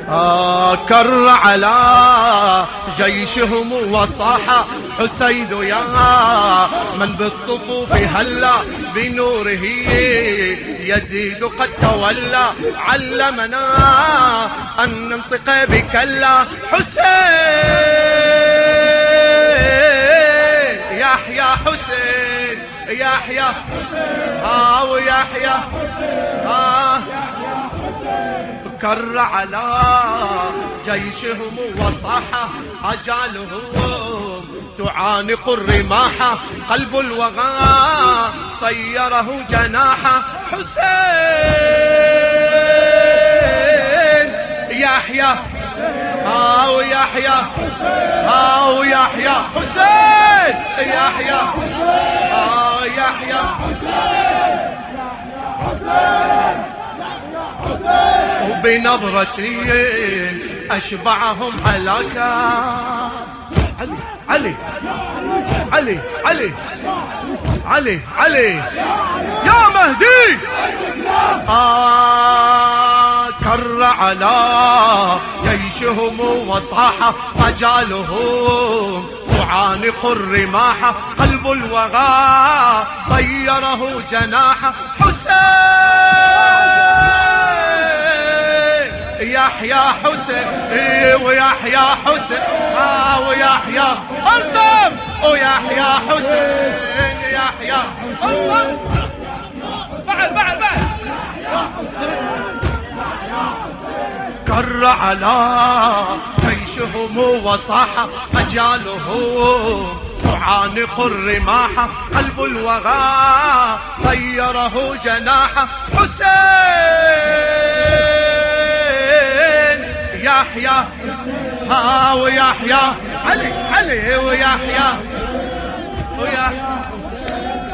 كر على جيشهم وصاح حسين يا من بالطفوف هلا بنوره يزيد قد تولى علمنا أن ننطق بكلا حسين يحيى حسين يحيى ويحيى كر على جيشهم وصاح أجالهم تعانق الرماح قلب الوغى صيره جناحا حسين يحيى ويحيى ويحيى حسين يحيى يحيى وبنظرتي أشبعهم هلاكا علي علي علي علي علي يا مهدي كر على جيشهم وصاح أجالهم تعانق الرماح قلب الوغى صيره جناحا حسين يحيى حسين ويحيى حسين ويحيى انتم ويحيى حسين يحيى انتم بعد كر على جيشهم وصاح أجالهم تعانق الرماح قلب الوغى صيره جناحا حسين يحيى ويحيى علي ويحيى